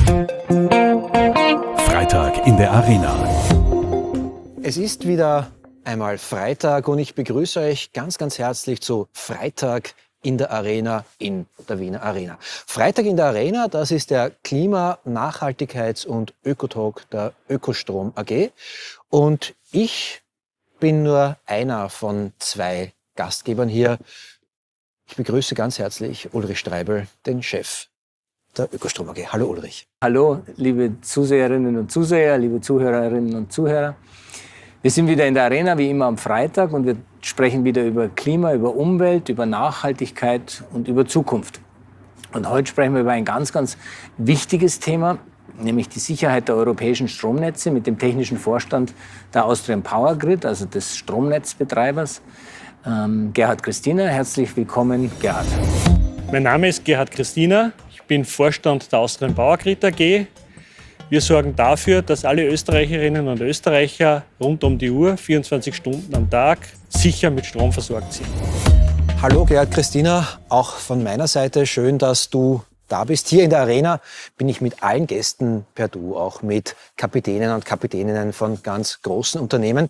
Freitag in der Arena. Es ist wieder einmal Freitag und ich begrüße euch ganz, ganz herzlich zu Freitag in der Arena in der Wiener Arena. Freitag in der Arena, das ist der Klima-, Nachhaltigkeits- und Ökotalk der Ökostrom AG. Und ich bin nur einer von zwei Gastgebern hier. Ich begrüße ganz herzlich Ulrich Streibel, den Chef der Ökostrom AG. Hallo Ulrich. Hallo, liebe Zuseherinnen und Zuseher, liebe Zuhörerinnen und Zuhörer. Wir sind wieder in der Arena, wie immer am Freitag, und wir sprechen wieder über Klima, über Umwelt, über Nachhaltigkeit und über Zukunft. Und heute sprechen wir über ein ganz, ganz wichtiges Thema, nämlich die Sicherheit der europäischen Stromnetze mit dem technischen Vorstand der Austrian Power Grid, also des Stromnetzbetreibers, Gerhard Christiner. Herzlich willkommen, Gerhard. Mein Name ist Gerhard Christiner. Ich bin Vorstand der Austrian Power Grid AG. Wir sorgen dafür, dass alle Österreicherinnen und Österreicher rund um die Uhr, 24 Stunden am Tag, sicher mit Strom versorgt sind. Hallo Gerhard Christiner, auch von meiner Seite schön, dass du da bist. Hier in der Arena bin ich mit allen Gästen per Du, auch mit Kapitänen und Kapitäninnen von ganz großen Unternehmen.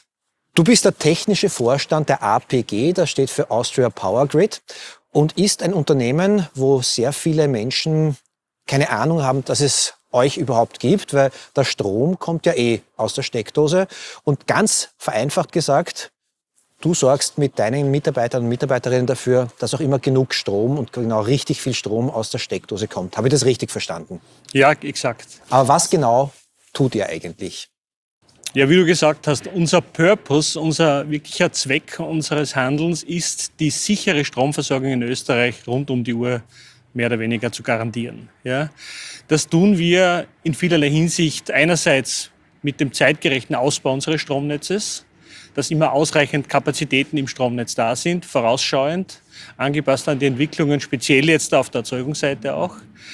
Du bist der technische Vorstand der APG, das steht für Austria Power Grid, und ist ein Unternehmen, wo sehr viele Menschen keine Ahnung haben, dass es euch überhaupt gibt, weil der Strom kommt ja aus der Steckdose. Und ganz vereinfacht gesagt, du sorgst mit deinen Mitarbeitern und Mitarbeiterinnen dafür, dass auch immer genug Strom und genau richtig viel Strom aus der Steckdose kommt. Habe ich das richtig verstanden? Ja, exakt. Aber was genau tut ihr eigentlich? Ja, wie du gesagt hast, unser Purpose, unser wirklicher Zweck unseres Handelns ist, die sichere Stromversorgung in Österreich rund um die Uhr mehr oder weniger zu garantieren. Ja, das tun wir in vielerlei Hinsicht. Einerseits mit dem zeitgerechten Ausbau unseres Stromnetzes, dass immer ausreichend Kapazitäten im Stromnetz da sind, vorausschauend, angepasst an die Entwicklungen, speziell jetzt auf der Erzeugungsseite auch.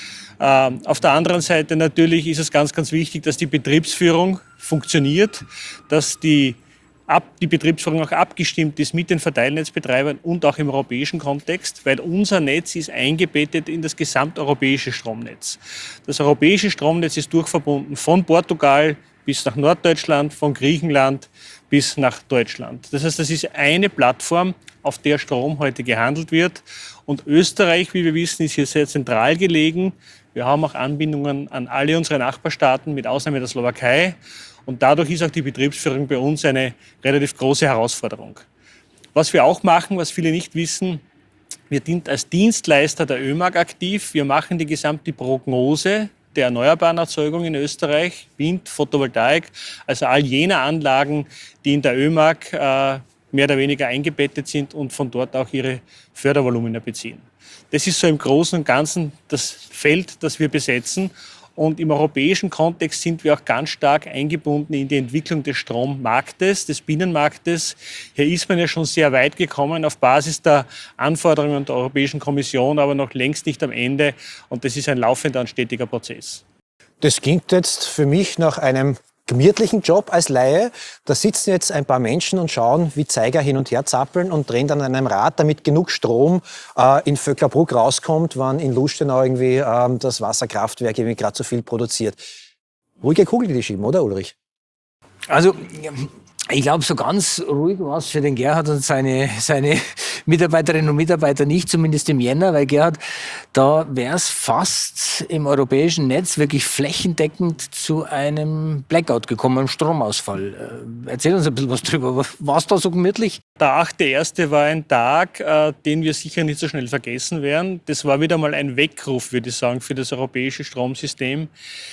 Auf der anderen Seite natürlich ist es ganz, ganz wichtig, dass die Betriebsführung funktioniert, dass die Betriebsführung auch abgestimmt ist mit den Verteilnetzbetreibern und auch im europäischen Kontext, weil unser Netz ist eingebettet in das gesamteuropäische Stromnetz. Das europäische Stromnetz ist durchverbunden von Portugal bis nach Norddeutschland, von Griechenland bis nach Deutschland. Das heißt, das ist eine Plattform, auf der Strom heute gehandelt wird. Und Österreich, wie wir wissen, ist hier sehr zentral gelegen. Wir haben auch Anbindungen an alle unsere Nachbarstaaten, mit Ausnahme der Slowakei. Und dadurch ist auch die Betriebsführung bei uns eine relativ große Herausforderung. Was wir auch machen, was viele nicht wissen, wir sind als Dienstleister der ÖMAG aktiv. Wir machen die gesamte Prognose der erneuerbaren Erzeugung in Österreich, Wind, Photovoltaik, also all jene Anlagen, die in der ÖMAG mehr oder weniger eingebettet sind und von dort auch ihre Fördervolumina beziehen. Das ist so im Großen und Ganzen das Feld, das wir besetzen. Und im europäischen Kontext sind wir auch ganz stark eingebunden in die Entwicklung des Strommarktes, des Binnenmarktes. Hier ist man ja schon sehr weit gekommen auf Basis der Anforderungen der Europäischen Kommission, aber noch längst nicht am Ende. Und das ist ein laufender und stetiger Prozess. Das klingt jetzt für mich nach einem gemütlichen Job als Laie. Da sitzen jetzt ein paar Menschen und schauen, wie Zeiger hin und her zappeln und drehen dann an einem Rad, damit genug Strom in Vöcklerbruck rauskommt, wann in Lustenau irgendwie das Wasserkraftwerk irgendwie gerade so viel produziert. Ruhige Kugel, die schieben, oder Ulrich? Also, ich glaube, so ganz ruhig war es für den Gerhard und seine Mitarbeiterinnen und Mitarbeiter nicht, zumindest im Jänner, weil Gerhard, da wäre es fast im europäischen Netz wirklich flächendeckend zu einem Blackout gekommen, einem Stromausfall. Erzähl uns ein bisschen was drüber. War es da so gemütlich? Der 8.1. war ein Tag, den wir sicher nicht so schnell vergessen werden. Das war wieder mal ein Weckruf, würde ich sagen, für das europäische Stromsystem.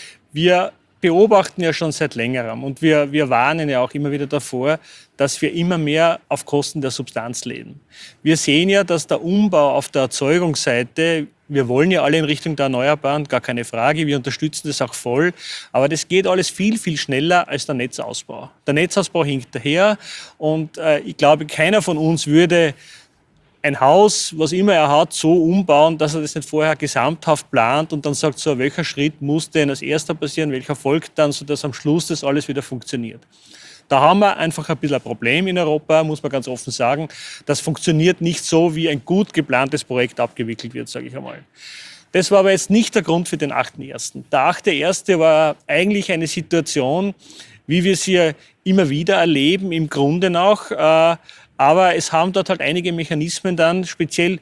Wir beobachten ja schon seit längerem und wir warnen ja auch immer wieder davor, dass wir immer mehr auf Kosten der Substanz leben. Wir sehen ja, dass der Umbau auf der Erzeugungsseite, wir wollen ja alle in Richtung der Erneuerbaren, gar keine Frage, wir unterstützen das auch voll, aber das geht alles viel, viel schneller als der Netzausbau. Der Netzausbau hinkt daher und ich glaube, keiner von uns würde ein Haus, was immer er hat, so umbauen, dass er das nicht vorher gesamthaft plant und dann sagt, so, welcher Schritt muss denn als erster passieren, welcher folgt dann, sodass am Schluss das alles wieder funktioniert. Da haben wir einfach ein bisschen ein Problem in Europa, muss man ganz offen sagen. Das funktioniert nicht so, wie ein gut geplantes Projekt abgewickelt wird, sage ich einmal. Das war aber jetzt nicht der Grund für den 8.1. Der 8.1. war eigentlich eine Situation, wie wir sie ja immer wieder erleben, im Grunde noch. Aber es haben dort halt einige Mechanismen dann speziell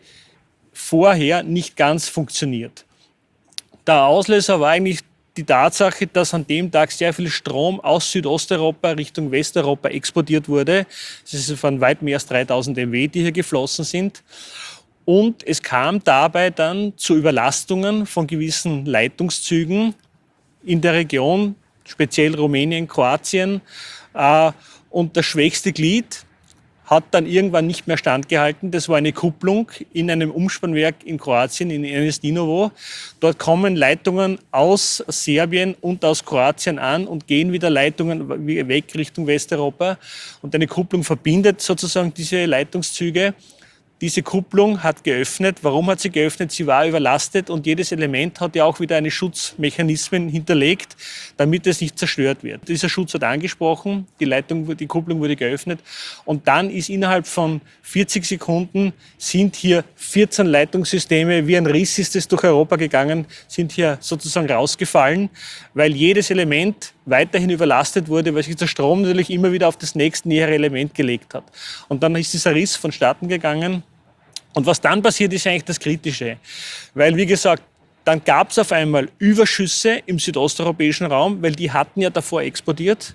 vorher nicht ganz funktioniert. Der Auslöser war eigentlich die Tatsache, dass an dem Tag sehr viel Strom aus Südosteuropa Richtung Westeuropa exportiert wurde. Es waren weit mehr als 3000 MW, die hier geflossen sind. Und es kam dabei dann zu Überlastungen von gewissen Leitungszügen in der Region, speziell Rumänien, Kroatien. Und das schwächste Glied hat dann irgendwann nicht mehr standgehalten. Das war eine Kupplung in einem Umspannwerk in Kroatien, in Ernestinovo. Dort kommen Leitungen aus Serbien und aus Kroatien an und gehen wieder Leitungen weg Richtung Westeuropa. Und eine Kupplung verbindet sozusagen diese Leitungszüge. Diese Kupplung hat geöffnet. Warum hat sie geöffnet? Sie war überlastet und jedes Element hat ja auch wieder eine Schutzmechanismen hinterlegt, damit es nicht zerstört wird. Dieser Schutz hat angesprochen, die Kupplung wurde geöffnet und dann ist innerhalb von 40 Sekunden sind hier 14 Leitungssysteme, wie ein Riss ist es durch Europa gegangen, sind hier sozusagen rausgefallen, weil jedes Element weiterhin überlastet wurde, weil sich der Strom natürlich immer wieder auf das nächstnähere Element gelegt hat. Und dann ist dieser Riss vonstatten gegangen. Und was dann passiert, ist eigentlich das Kritische. Weil, wie gesagt, dann gab es auf einmal Überschüsse im südosteuropäischen Raum, weil die hatten ja davor exportiert.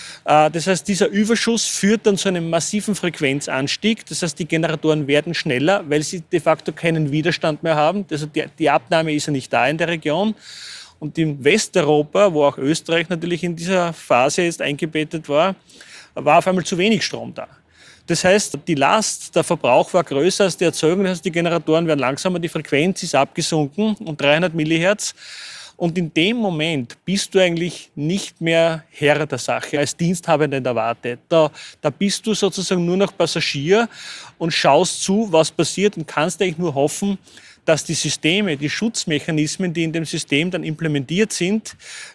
Das heißt, dieser Überschuss führt dann zu einem massiven Frequenzanstieg. Das heißt, die Generatoren werden schneller, weil sie de facto keinen Widerstand mehr haben. Also die Abnahme ist ja nicht da in der Region. Und in Westeuropa, wo auch Österreich natürlich in dieser Phase jetzt eingebettet war auf einmal zu wenig Strom da. Das heißt, die Last, der Verbrauch war größer als die Erzeugung. Das heißt, die Generatoren werden langsamer, die Frequenz ist abgesunken um 300 Millihertz. Und in dem Moment bist du eigentlich nicht mehr Herr der Sache, als Diensthabender in der Warte. Da bist du sozusagen nur noch Passagier und schaust zu, was passiert und kannst eigentlich nur hoffen, dass die Systeme, die Schutzmechanismen, die in dem System dann implementiert sind,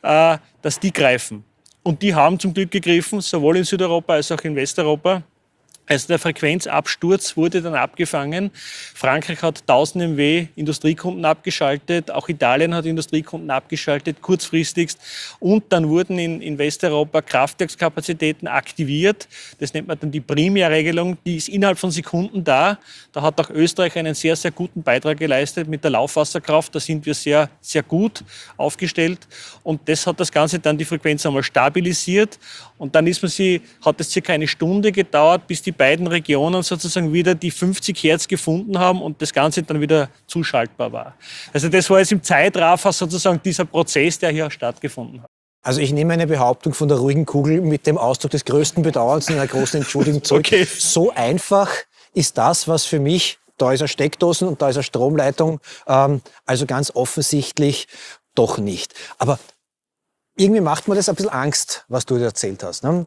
dass die greifen. Und die haben zum Glück gegriffen, sowohl in Südeuropa als auch in Westeuropa. Also der Frequenzabsturz wurde dann abgefangen. Frankreich hat 1000 MW Industriekunden abgeschaltet, auch Italien hat Industriekunden abgeschaltet, kurzfristigst. Und dann wurden in Westeuropa Kraftwerkskapazitäten aktiviert. Das nennt man dann die Primärregelung, die ist innerhalb von Sekunden da. Da hat auch Österreich einen sehr, sehr guten Beitrag geleistet mit der Laufwasserkraft. Da sind wir sehr, sehr gut aufgestellt. Und das hat das Ganze dann die Frequenz einmal stabilisiert. Und dann hat es circa eine Stunde gedauert, bis die beiden Regionen sozusagen wieder die 50 Hertz gefunden haben und das Ganze dann wieder zuschaltbar war. Also das war jetzt im Zeitraffer sozusagen dieser Prozess, der hier stattgefunden hat. Also ich nehme eine Behauptung von der ruhigen Kugel mit dem Ausdruck des größten Bedauerns und einer großen Entschuldigung zurück. Okay. So einfach ist das, was für mich, da ist eine Steckdosen und da ist eine Stromleitung, also ganz offensichtlich doch nicht. Aber irgendwie macht mir das ein bisschen Angst, was du dir erzählt hast. Ne?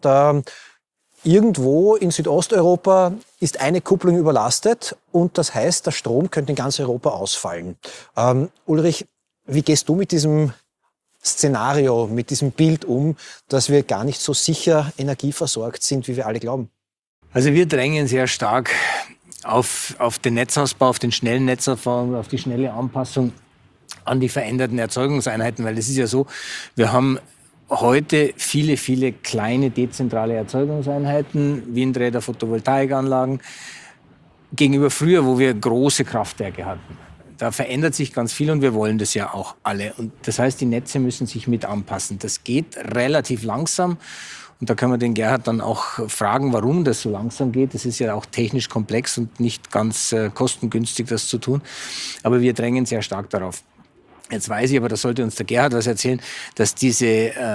Irgendwo in Südosteuropa ist eine Kupplung überlastet und das heißt, der Strom könnte in ganz Europa ausfallen. Ulrich, wie gehst du mit diesem Szenario, mit diesem Bild um, dass wir gar nicht so sicher energieversorgt sind, wie wir alle glauben? Also wir drängen sehr stark auf den Netzausbau, auf den schnellen Netzausbau, auf die schnelle Anpassung an die veränderten Erzeugungseinheiten, weil es ist ja so, wir haben heute viele, viele kleine dezentrale Erzeugungseinheiten, Windräder, Photovoltaikanlagen, gegenüber früher, wo wir große Kraftwerke hatten. Da verändert sich ganz viel und wir wollen das ja auch alle. Und das heißt, die Netze müssen sich mit anpassen. Das geht relativ langsam. Und da können wir den Gerhard dann auch fragen, warum das so langsam geht. Das ist ja auch technisch komplex und nicht ganz kostengünstig, das zu tun. Aber wir drängen sehr stark darauf. Jetzt weiß ich, aber da sollte uns der Gerhard was erzählen, dass diese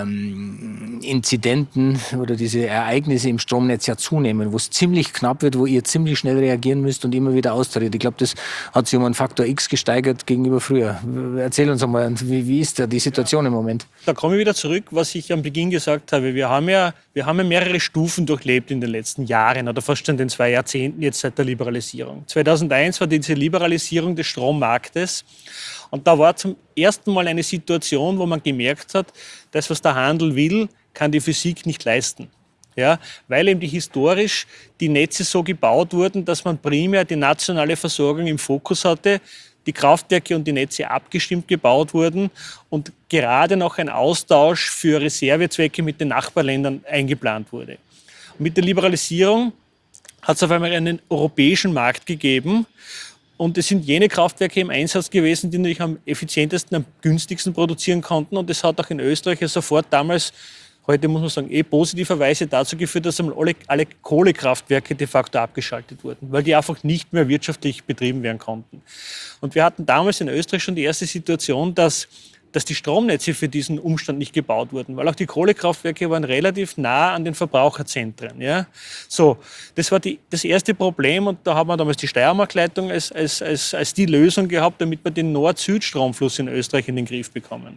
Inzidenten oder diese Ereignisse im Stromnetz ja zunehmen, wo es ziemlich knapp wird, wo ihr ziemlich schnell reagieren müsst und immer wieder austariert. Ich glaube, das hat sich um einen Faktor X gesteigert gegenüber früher. Erzähl uns einmal, wie ist da die Situation im Moment? Da komme ich wieder zurück, was ich am Beginn gesagt habe. Wir haben ja mehrere Stufen durchlebt in den letzten Jahren oder fast schon den 2 Jahrzehnten jetzt seit der Liberalisierung. 2001 war diese Liberalisierung des Strommarktes. Und da war zum ersten Mal eine Situation, wo man gemerkt hat, das, was der Handel will, kann die Physik nicht leisten. Ja, weil eben historisch die Netze so gebaut wurden, dass man primär die nationale Versorgung im Fokus hatte. die Kraftwerke und die Netze abgestimmt gebaut wurden und gerade noch ein Austausch für Reservezwecke mit den Nachbarländern eingeplant wurde. Und mit der Liberalisierung hat es auf einmal einen europäischen Markt gegeben und es sind jene Kraftwerke im Einsatz gewesen, die natürlich am effizientesten, am günstigsten produzieren konnten und das hat auch in Österreich sofort damals, heute muss man sagen, positiverweise dazu geführt, dass alle Kohlekraftwerke de facto abgeschaltet wurden, weil die einfach nicht mehr wirtschaftlich betrieben werden konnten. Und wir hatten damals in Österreich schon die erste Situation, dass die Stromnetze für diesen Umstand nicht gebaut wurden, weil auch die Kohlekraftwerke waren relativ nah an den Verbraucherzentren. Ja? So, das war das erste Problem und da haben wir damals die Steiermark-Leitung als die Lösung gehabt, damit wir den Nord-Süd-Stromfluss in Österreich in den Griff bekommen.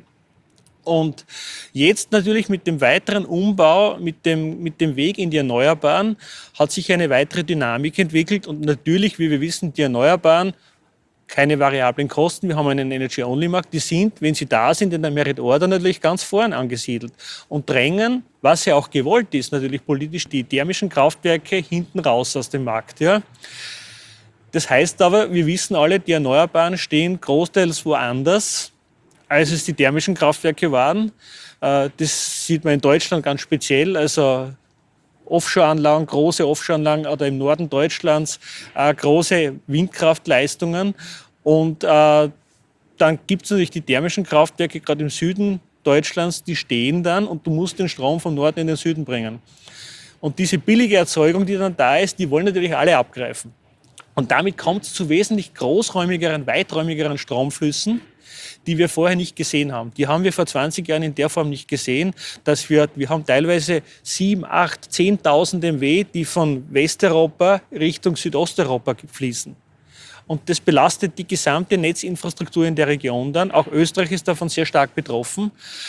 Und jetzt natürlich mit dem weiteren Umbau, mit dem Weg in die Erneuerbaren, hat sich eine weitere Dynamik entwickelt. Und natürlich, wie wir wissen, die Erneuerbaren, keine variablen Kosten. Wir haben einen Energy-Only-Markt. Die sind, wenn sie da sind, in der Merit-Order natürlich ganz vorn angesiedelt. Und drängen, was ja auch gewollt ist, natürlich politisch, die thermischen Kraftwerke hinten raus aus dem Markt. Ja. Das heißt aber, wir wissen alle, die Erneuerbaren stehen großteils woanders, als es die thermischen Kraftwerke waren. Das sieht man in Deutschland ganz speziell. Also Offshore-Anlagen, große Offshore-Anlagen oder im Norden Deutschlands große Windkraftleistungen. Und dann gibt es natürlich die thermischen Kraftwerke, gerade im Süden Deutschlands, die stehen dann und du musst den Strom vom Norden in den Süden bringen. Und diese billige Erzeugung, die dann da ist, die wollen natürlich alle abgreifen. Und damit kommt es zu wesentlich großräumigeren, weiträumigeren Stromflüssen, die wir vorher nicht gesehen haben. Die haben wir vor 20 Jahren in der Form nicht gesehen, dass wir haben teilweise 7, 8, 10.000 MW, die von Westeuropa Richtung Südosteuropa fließen. Und das belastet die gesamte Netzinfrastruktur in der Region dann. Auch Österreich ist davon sehr stark betroffen.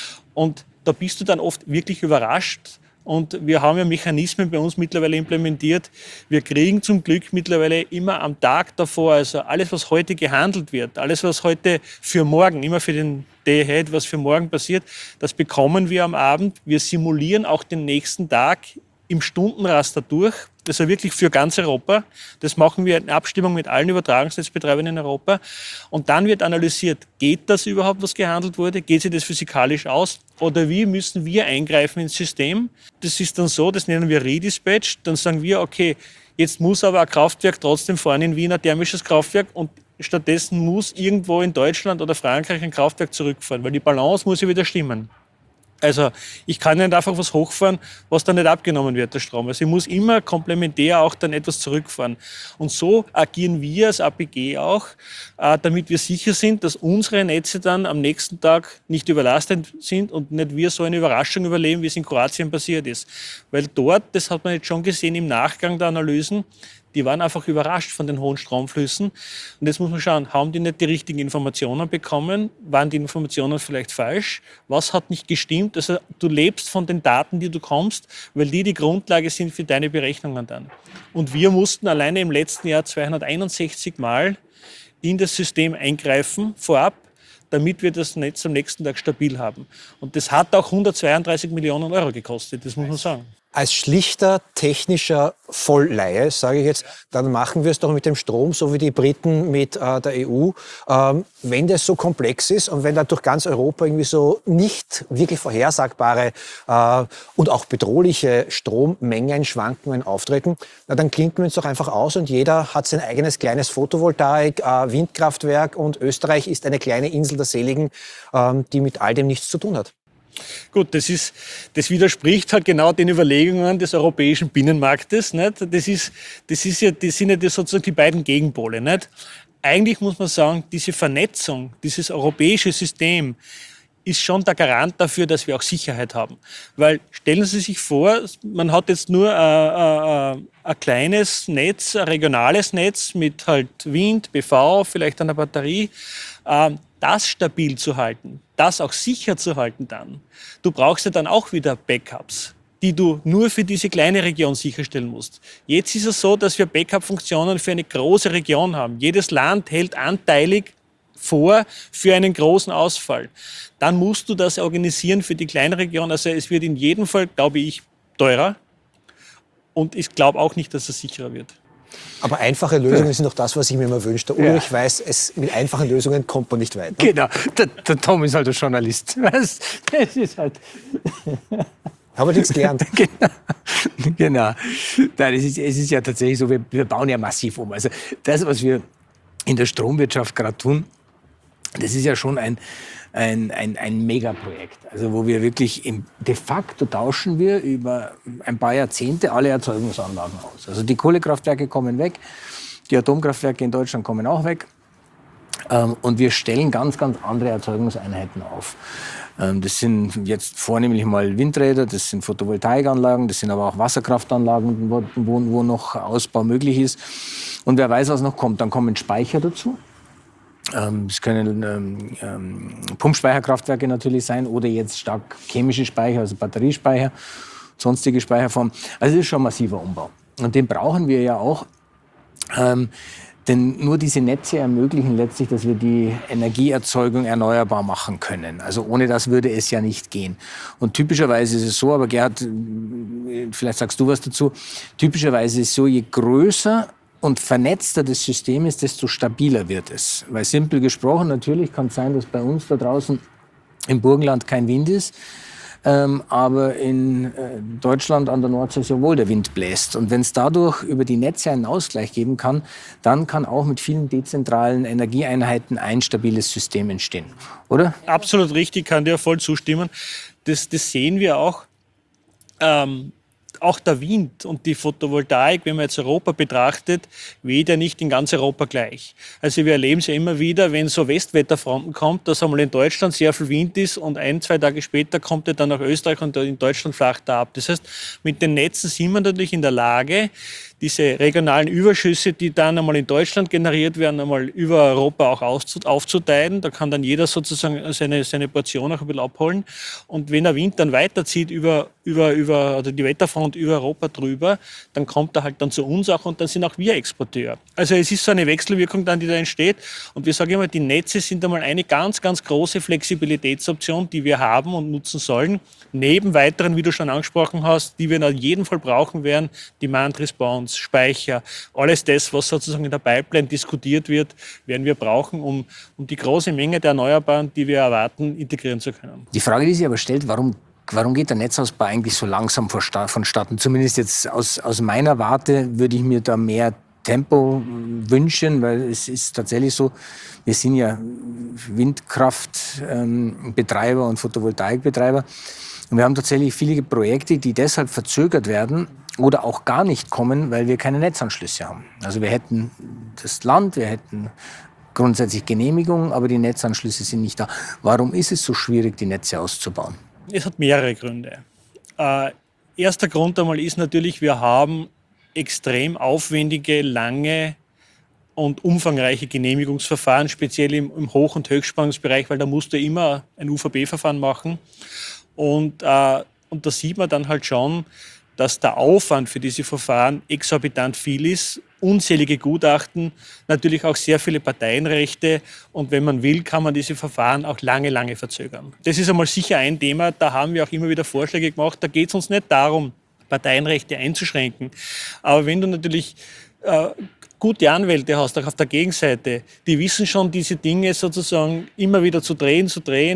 Und da bist du dann oft wirklich überrascht. Und wir haben ja Mechanismen bei uns mittlerweile implementiert. Wir kriegen zum Glück mittlerweile immer am Tag davor, also alles, was heute gehandelt wird, alles, was heute für morgen, immer für den Day ahead, was für morgen passiert, das bekommen wir am Abend. Wir simulieren auch den nächsten Tag im Stundenraster durch. Also wirklich für ganz Europa. Das machen wir in Abstimmung mit allen Übertragungsnetzbetreibern in Europa. Und dann wird analysiert, geht das überhaupt, was gehandelt wurde? Geht sich das physikalisch aus? Oder wie müssen wir eingreifen ins System? Das ist dann so, das nennen wir Redispatch. Dann sagen wir, okay, jetzt muss aber ein Kraftwerk trotzdem fahren in Wien, ein thermisches Kraftwerk. Und stattdessen muss irgendwo in Deutschland oder Frankreich ein Kraftwerk zurückfahren, weil die Balance muss ja wieder stimmen. Also ich kann nicht einfach was hochfahren, was dann nicht abgenommen wird, der Strom. Also ich muss immer komplementär auch dann etwas zurückfahren. Und so agieren wir als APG auch, damit wir sicher sind, dass unsere Netze dann am nächsten Tag nicht überlastet sind und nicht wir so eine Überraschung überleben, wie es in Kroatien passiert ist. Weil dort, das hat man jetzt schon gesehen im Nachgang der Analysen, die waren einfach überrascht von den hohen Stromflüssen. Und jetzt muss man schauen, haben die nicht die richtigen Informationen bekommen? Waren die Informationen vielleicht falsch? Was hat nicht gestimmt? Also du lebst von den Daten, die du kommst, weil die Grundlage sind für deine Berechnungen dann. Und wir mussten alleine im letzten Jahr 261 Mal in das System eingreifen, vorab, damit wir das Netz am nächsten Tag stabil haben. Und das hat auch 132 Millionen Euro gekostet, das muss man sagen. Als schlichter technischer Vollleihe, sage ich jetzt, dann machen wir es doch mit dem Strom, so wie die Briten mit der EU. Wenn das so komplex ist und wenn da durch ganz Europa irgendwie so nicht wirklich vorhersagbare und auch bedrohliche Strommengenschwankungen auftreten, na, dann klinken wir uns doch einfach aus und jeder hat sein eigenes kleines Photovoltaik, Windkraftwerk und Österreich ist eine kleine Insel der Seligen, die mit all dem nichts zu tun hat. Gut, das widerspricht halt genau den Überlegungen des europäischen Binnenmarktes. Nicht? Das sind ja sozusagen die beiden Gegenpole. Nicht? Eigentlich muss man sagen, diese Vernetzung, dieses europäische System ist schon der Garant dafür, dass wir auch Sicherheit haben. Weil stellen Sie sich vor, man hat jetzt nur ein kleines Netz, ein regionales Netz mit halt Wind, PV, vielleicht einer Batterie. Das stabil zu halten, das auch sicher zu halten dann. Du brauchst ja dann auch wieder Backups, die du nur für diese kleine Region sicherstellen musst. Jetzt ist es so, dass wir Backup-Funktionen für eine große Region haben. Jedes Land hält anteilig vor für einen großen Ausfall. Dann musst du das organisieren für die kleine Region. Also es wird in jedem Fall, glaube ich, teurer. Und ich glaube auch nicht, dass es sicherer wird. Aber einfache Lösungen sind doch das, was ich mir immer wünsche. Der Ulrich weiß, mit einfachen Lösungen kommt man nicht weit. Ne? Genau, der Tom ist halt ein Journalist. Das ist halt... Haben wir nichts gelernt. Genau. Nein, es ist ja tatsächlich so, wir bauen ja massiv um. Also das, was wir in der Stromwirtschaft gerade tun, das ist ja schon ein Megaprojekt. Also wo wir wirklich de facto tauschen wir über ein paar Jahrzehnte alle Erzeugungsanlagen aus. Also die Kohlekraftwerke kommen weg, die Atomkraftwerke in Deutschland kommen auch weg. Und wir stellen ganz, ganz andere Erzeugungseinheiten auf. Das sind jetzt vornehmlich mal Windräder, das sind Photovoltaikanlagen, das sind aber auch Wasserkraftanlagen, wo noch Ausbau möglich ist. Und wer weiß, was noch kommt. Dann kommen Speicher dazu. Es können Pumpspeicherkraftwerke natürlich sein oder jetzt stark chemische Speicher, also Batteriespeicher, sonstige Speicherformen. Also das ist schon ein massiver Umbau. Und den brauchen wir ja auch. Denn nur diese Netze ermöglichen letztlich, dass wir die Energieerzeugung erneuerbar machen können. Also ohne das würde es ja nicht gehen. Und typischerweise ist es so, aber Gerhard, vielleicht sagst du was dazu, typischerweise ist es so, je größer und vernetzter das System ist, desto stabiler wird es. Weil simpel gesprochen, natürlich kann es sein, dass bei uns da draußen im Burgenland kein Wind ist. Aber in Deutschland an der Nordsee sehr wohl der Wind bläst. Und wenn es dadurch über die Netze einen Ausgleich geben kann, dann kann auch mit vielen dezentralen Energieeinheiten ein stabiles System entstehen. Oder? Absolut richtig, kann dir voll zustimmen. Das sehen wir auch. Auch der Wind und die Photovoltaik, wenn man jetzt Europa betrachtet, weht ja nicht in ganz Europa gleich. Also wir erleben es ja immer wieder, wenn so Westwetterfronten kommt, dass einmal in Deutschland sehr viel Wind ist und 1-2 Tage später kommt er dann nach Österreich und in Deutschland flacht er ab. Das heißt, mit den Netzen sind wir natürlich in der Lage, diese regionalen Überschüsse, die dann einmal in Deutschland generiert werden, einmal über Europa auch aufzuteilen. Da kann dann jeder sozusagen seine Portion auch ein bisschen abholen. Und wenn der Wind dann weiterzieht oder die Wetterfront über Europa drüber, dann kommt er halt dann zu uns auch und dann sind auch wir Exporteur. Also es ist so eine Wechselwirkung dann, die da entsteht. Und wir sagen immer, die Netze sind einmal eine ganz, ganz große Flexibilitätsoption, die wir haben und nutzen sollen. Neben weiteren, wie du schon angesprochen hast, die wir in jedem Fall brauchen werden, Demand Response, Speicher, alles das, was sozusagen in der Pipeline diskutiert wird, werden wir brauchen, um die große Menge der Erneuerbaren, die wir erwarten, integrieren zu können. Die Frage, die sich aber stellt, warum geht der Netzausbau eigentlich so langsam vonstatten? Zumindest jetzt aus meiner Warte würde ich mir da mehr Tempo wünschen, weil es ist tatsächlich so, wir sind ja Windkraftbetreiber und Photovoltaikbetreiber. Und wir haben tatsächlich viele Projekte, die deshalb verzögert werden oder auch gar nicht kommen, weil wir keine Netzanschlüsse haben. Also wir hätten das Land, wir hätten grundsätzlich Genehmigungen, aber die Netzanschlüsse sind nicht da. Warum ist es so schwierig, die Netze auszubauen? Es hat mehrere Gründe. Erster Grund einmal ist natürlich, wir haben extrem aufwendige, lange und umfangreiche Genehmigungsverfahren, speziell im Hoch- und Höchstspannungsbereich, weil da musst du immer ein UVB-Verfahren machen. Und da sieht man dann halt schon, dass der Aufwand für diese Verfahren exorbitant viel ist, unzählige Gutachten, natürlich auch sehr viele Parteienrechte und wenn man will, kann man diese Verfahren auch lange, lange verzögern. Das ist einmal sicher ein Thema, da haben wir auch immer wieder Vorschläge gemacht, da geht es uns nicht darum, Parteienrechte einzuschränken, aber wenn du natürlich gute Anwälte hast, auch auf der Gegenseite, die wissen schon, diese Dinge sozusagen immer wieder zu drehen,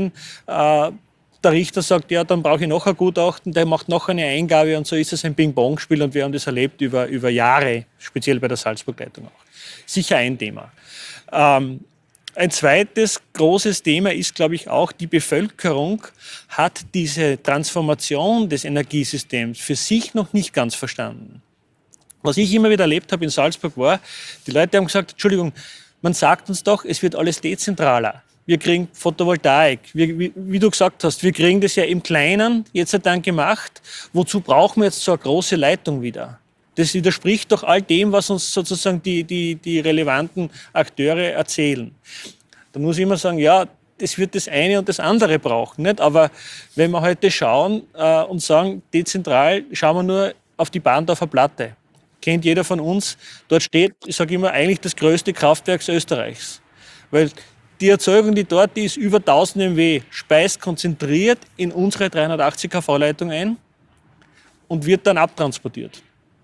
der Richter sagt, ja, dann brauche ich noch ein Gutachten, der macht noch eine Eingabe und so ist es ein Ping-Pong-Spiel und wir haben das erlebt über Jahre, speziell bei der Salzburg-Leitung auch. Sicher ein Thema. Ein zweites großes Thema ist, glaube ich, auch, die Bevölkerung hat diese Transformation des Energiesystems für sich noch nicht ganz verstanden. Was ich immer wieder erlebt habe in Salzburg war, die Leute haben gesagt, Entschuldigung, man sagt uns doch, es wird alles dezentraler. Wir kriegen Photovoltaik, wie du gesagt hast, wir kriegen das ja im Kleinen jetzt dann gemacht. Wozu brauchen wir jetzt so eine große Leitung wieder? Das widerspricht doch all dem, was uns sozusagen die relevanten Akteure erzählen. Da muss ich immer sagen, ja, es wird das eine und das andere brauchen. Nicht? Aber wenn wir heute schauen und sagen, dezentral, schauen wir nur auf die Bahndorfer Platte. Kennt jeder von uns. Dort steht, ich sage immer, eigentlich das größte Kraftwerk Österreichs. Weil die Erzeugung, die dort ist, über 1000 MW, speist konzentriert in unsere 380 kV-Leitung ein und wird dann abtransportiert.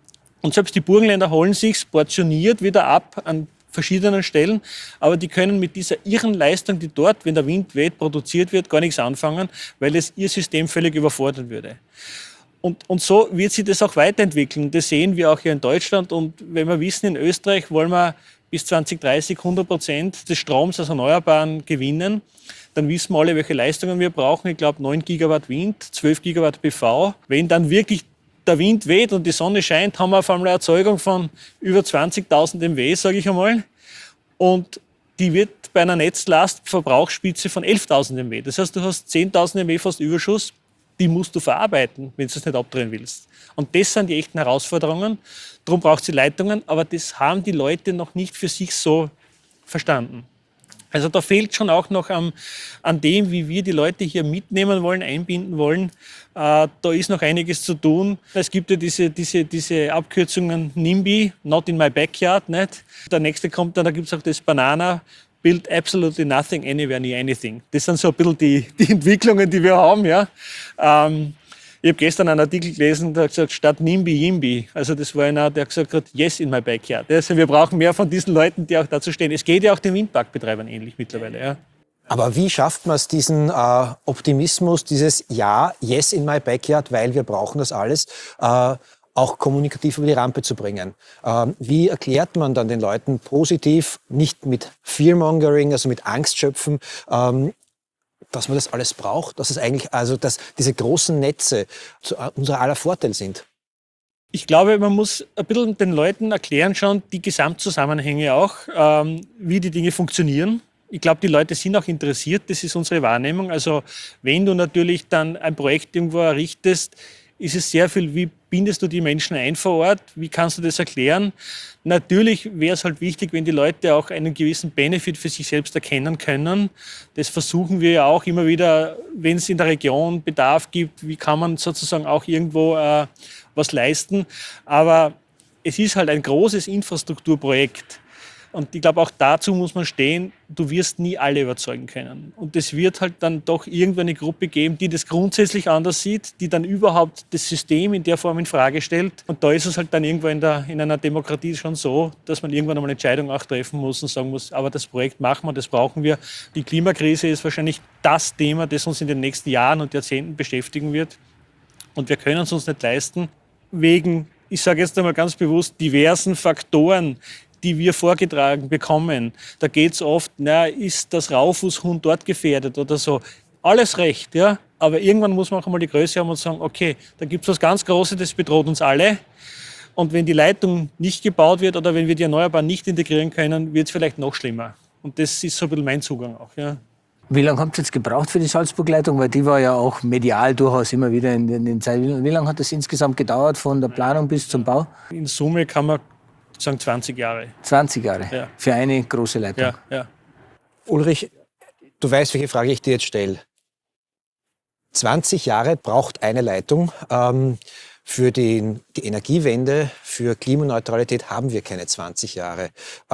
Und selbst die Burgenländer holen sich portioniert wieder ab an verschiedenen Stellen, aber die können mit dieser irren Leistung, die dort, wenn der Wind weht, produziert wird, gar nichts anfangen, weil es ihr System völlig überfordern würde. Und so wird sich das auch weiterentwickeln. Das sehen wir auch hier in Deutschland. Und wenn wir wissen, in Österreich wollen wir bis 2030 100% des Stroms aus Erneuerbaren gewinnen, dann wissen wir alle, welche Leistungen wir brauchen. Ich glaube 9 Gigawatt Wind, 12 Gigawatt PV. Wenn dann wirklich der Wind weht und die Sonne scheint, haben wir auf einmal eine Erzeugung von über 20.000 MW, sage ich einmal. Und die wird bei einer Netzlastverbrauchsspitze von 11.000 MW. Das heißt, du hast 10.000 MW fast Überschuss, die musst du verarbeiten, wenn du es nicht abdrehen willst. Und das sind die echten Herausforderungen. Darum braucht es die Leitungen, aber das haben die Leute noch nicht für sich so verstanden. Also da fehlt schon auch noch an dem, wie wir die Leute hier mitnehmen wollen, einbinden wollen. Da ist noch einiges zu tun. Es gibt ja diese Abkürzungen NIMBY, Not in my backyard. Nicht? Der nächste kommt dann, da gibt es auch das Banana, Build absolutely nothing, anywhere, near anything. Das sind so ein bisschen die Entwicklungen, die wir haben. Ja. Ich habe gestern einen Artikel gelesen, der hat gesagt, statt NIMBY, YIMBY. Also das war einer, der gesagt hat, yes in my backyard. Also wir brauchen mehr von diesen Leuten, die auch dazu stehen. Es geht ja auch den Windparkbetreibern ähnlich mittlerweile. Ja. Aber wie schafft man es, diesen Optimismus, dieses Ja, yes in my backyard, weil wir brauchen das alles, auch kommunikativ über die Rampe zu bringen? Wie erklärt man dann den Leuten positiv, nicht mit Fearmongering, also mit Angstschöpfen, dass man das alles braucht, dass es eigentlich, also dass diese großen Netze zu unser aller Vorteil sind? Ich glaube, man muss ein bisschen den Leuten erklären schon die Gesamtzusammenhänge auch, wie die Dinge funktionieren. Ich glaube, die Leute sind auch interessiert, das ist unsere Wahrnehmung. Also wenn du natürlich dann ein Projekt irgendwo errichtest, ist es sehr viel, wie bindest du die Menschen ein vor Ort, wie kannst du das erklären? Natürlich wäre es halt wichtig, wenn die Leute auch einen gewissen Benefit für sich selbst erkennen können. Das versuchen wir ja auch immer wieder, wenn es in der Region Bedarf gibt, wie kann man sozusagen auch irgendwo was leisten. Aber es ist halt ein großes Infrastrukturprojekt. Und ich glaube, auch dazu muss man stehen, du wirst nie alle überzeugen können. Und es wird halt dann doch irgendwann eine Gruppe geben, die das grundsätzlich anders sieht, die dann überhaupt das System in der Form in Frage stellt. Und da ist es halt dann irgendwo in einer Demokratie schon so, dass man irgendwann einmal eine Entscheidung auch treffen muss und sagen muss, aber das Projekt machen wir, das brauchen wir. Die Klimakrise ist wahrscheinlich das Thema, das uns in den nächsten Jahren und Jahrzehnten beschäftigen wird. Und wir können es uns nicht leisten, wegen, ich sage jetzt einmal ganz bewusst, diversen Faktoren, die wir vorgetragen bekommen. Da geht es oft, ist das Raufußhuhn dort gefährdet oder so. Alles recht, ja. Aber irgendwann muss man auch einmal die Größe haben und sagen, okay, da gibt es was ganz Großes, das bedroht uns alle. Und wenn die Leitung nicht gebaut wird oder wenn wir die Erneuerbaren nicht integrieren können, wird es vielleicht noch schlimmer. Und das ist so ein bisschen mein Zugang auch, ja. Wie lange habt ihr jetzt gebraucht für die Salzburg-Leitung? Weil die war ja auch medial durchaus immer wieder in den Zeiten. Wie lange hat das insgesamt gedauert, von der Planung bis zum Bau? In Summe kann man sagen 20 Jahre. 20 Jahre? Ja. Für eine große Leitung? Ja, ja. Ulrich, du weißt, welche Frage ich dir jetzt stelle. 20 Jahre braucht eine Leitung. Für die Energiewende, für Klimaneutralität haben wir keine 20 Jahre.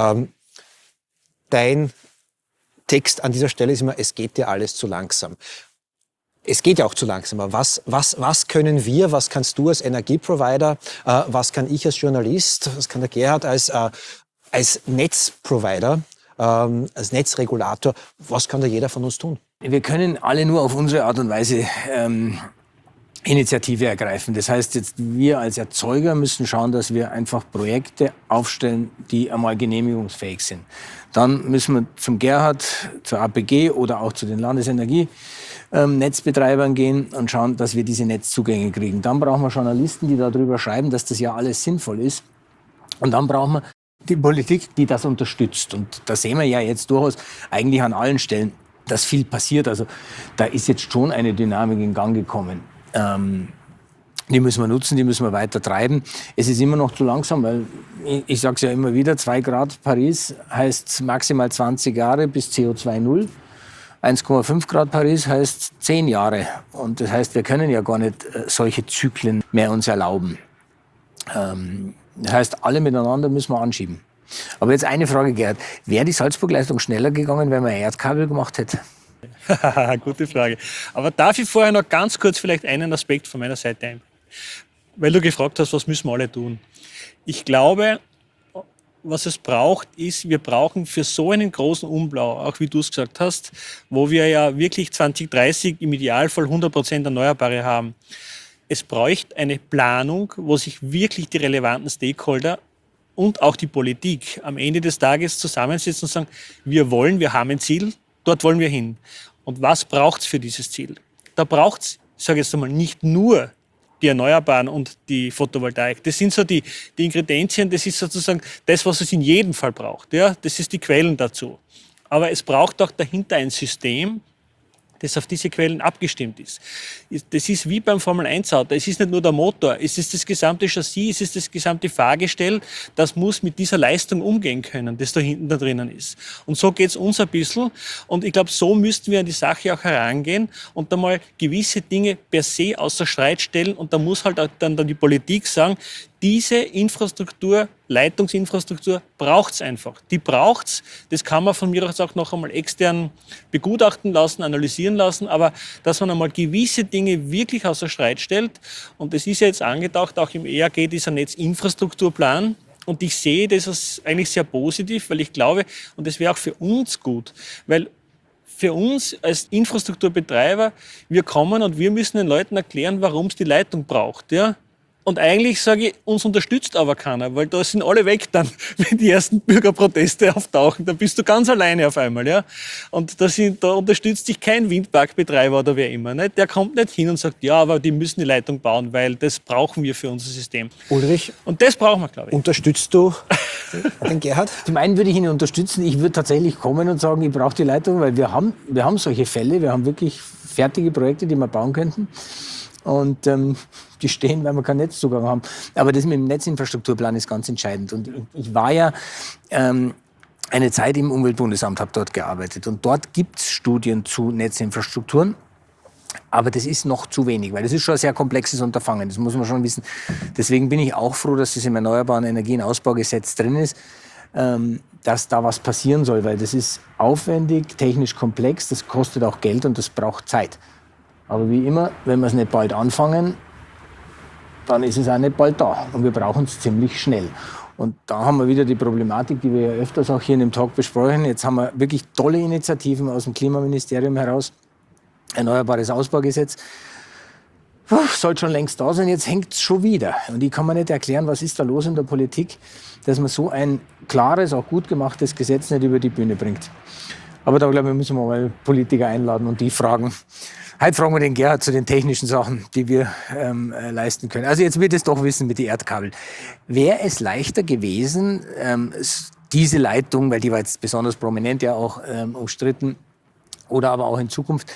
Dein Text an dieser Stelle ist immer, es geht dir alles zu langsam. Es geht ja auch zu langsam. Aber was können wir, was kannst du als Energieprovider, was kann ich als Journalist, was kann der Gerhard als Netzprovider, als Netzregulator, was kann da jeder von uns tun? Wir können alle nur auf unsere Art und Weise Initiative ergreifen. Das heißt, jetzt wir als Erzeuger müssen schauen, dass wir einfach Projekte aufstellen, die einmal genehmigungsfähig sind. Dann müssen wir zum Gerhard, zur APG oder auch zu den Landesenergienetzbetreibern gehen und schauen, dass wir diese Netzzugänge kriegen. Dann brauchen wir Journalisten, die darüber schreiben, dass das ja alles sinnvoll ist. Und dann brauchen wir die Politik, die das unterstützt. Und da sehen wir ja jetzt durchaus eigentlich an allen Stellen, dass viel passiert. Also da ist jetzt schon eine Dynamik in Gang gekommen. Die müssen wir nutzen, die müssen wir weiter treiben. Es ist immer noch zu langsam, weil ich sage es ja immer wieder, 2 Grad Paris heißt maximal 20 Jahre bis CO2 null. 1,5 Grad Paris heißt 10 Jahre. Und das heißt, wir können ja gar nicht solche Zyklen mehr uns erlauben. Das heißt, alle miteinander müssen wir anschieben. Aber jetzt eine Frage, Gerhard. Wäre die Salzburg-Leitung schneller gegangen, wenn man ein Erdkabel gemacht hätte? Gute Frage. Aber darf ich vorher noch ganz kurz vielleicht einen Aspekt von meiner Seite einbringen? weil du gefragt hast, was müssen wir alle tun? Ich glaube, was es braucht, ist, wir brauchen für so einen großen Umbau, auch wie du es gesagt hast, wo wir ja wirklich 2030 im Idealfall 100% Erneuerbare haben. Es bräuchte eine Planung, wo sich wirklich die relevanten Stakeholder und auch die Politik am Ende des Tages zusammensetzen und sagen, wir haben ein Ziel, dort wollen wir hin. Und was braucht es für dieses Ziel? Da braucht es, ich sage jetzt einmal, nicht nur die Erneuerbaren und die Photovoltaik. Das sind so die Ingredienzien, das ist sozusagen das, was es in jedem Fall braucht. Ja? Das ist die Quellen dazu. Aber es braucht auch dahinter ein System, das auf diese Quellen abgestimmt ist. Das ist wie beim Formel-1-Auto. Es ist nicht nur der Motor, es ist das gesamte Chassis, es ist das gesamte Fahrgestell. Das muss mit dieser Leistung umgehen können, das da hinten da drinnen ist. Und so geht es uns ein bisschen. Und ich glaube, so müssten wir an die Sache auch herangehen und einmal gewisse Dinge per se außer Streit stellen. Und da muss halt auch dann die Politik sagen, diese Infrastruktur, Leitungsinfrastruktur braucht es einfach. Die braucht es. Das kann man von mir aus auch noch einmal extern begutachten lassen, analysieren lassen. Aber dass man einmal gewisse Dinge wirklich außer Streit stellt. Und das ist ja jetzt angedacht, auch im EAG, dieser Netzinfrastrukturplan. Und ich sehe das als eigentlich sehr positiv, weil ich glaube, und das wäre auch für uns gut, weil für uns als Infrastrukturbetreiber, wir kommen und wir müssen den Leuten erklären, warum es die Leitung braucht. Ja? Und eigentlich sage ich, uns unterstützt aber keiner, weil da sind alle weg dann, wenn die ersten Bürgerproteste auftauchen. Dann bist du ganz alleine auf einmal. Ja? Und da unterstützt dich kein Windparkbetreiber oder wer immer. Nicht? Der kommt nicht hin und sagt, ja, aber die müssen die Leitung bauen, weil das brauchen wir für unser System. Ulrich, und das brauchen wir, glaube ich. Unterstützt du den Gerhard? Zum einen würde ich ihn unterstützen. Ich würde tatsächlich kommen und sagen, ich brauche die Leitung, weil wir haben solche Fälle. Wir haben wirklich fertige Projekte, die wir bauen könnten. Und die stehen, weil wir keinen Netzzugang haben. Aber das mit dem Netzinfrastrukturplan ist ganz entscheidend. Und ich war ja eine Zeit im Umweltbundesamt, habe dort gearbeitet. Und dort gibt es Studien zu Netzinfrastrukturen. Aber das ist noch zu wenig, weil das ist schon ein sehr komplexes Unterfangen. Das muss man schon wissen. Deswegen bin ich auch froh, dass das im Erneuerbaren Energienausbaugesetz drin ist, dass da was passieren soll. Weil das ist aufwendig, technisch komplex, das kostet auch Geld und das braucht Zeit. Aber wie immer, wenn wir es nicht bald anfangen, dann ist es auch nicht bald da. Und wir brauchen es ziemlich schnell. Und da haben wir wieder die Problematik, die wir ja öfters auch hier in dem Talk besprechen. Jetzt haben wir wirklich tolle Initiativen aus dem Klimaministerium heraus. Erneuerbares Ausbaugesetz. Sollte schon längst da sein, jetzt hängt es schon wieder. Und ich kann mir nicht erklären, was ist da los in der Politik, dass man so ein klares, auch gut gemachtes Gesetz nicht über die Bühne bringt. Aber da, glaube ich, müssen wir mal Politiker einladen und die fragen. Heute fragen wir den Gerhard zu den technischen Sachen, die wir leisten können. Also jetzt wird es doch wissen mit den Erdkabel. Wäre es leichter gewesen, diese Leitung, weil die war jetzt besonders prominent ja auch umstritten, oder aber auch in Zukunft